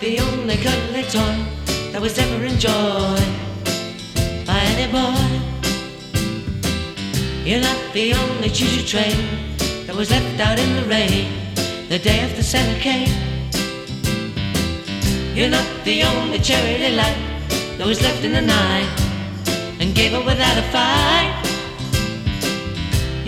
the only cuddly toy that was ever enjoyed by any boy. You're not the only choo-choo train that was left out in the rain the day after Santa came. You're not the only cherry delight that was left in the night and gave up without a fight.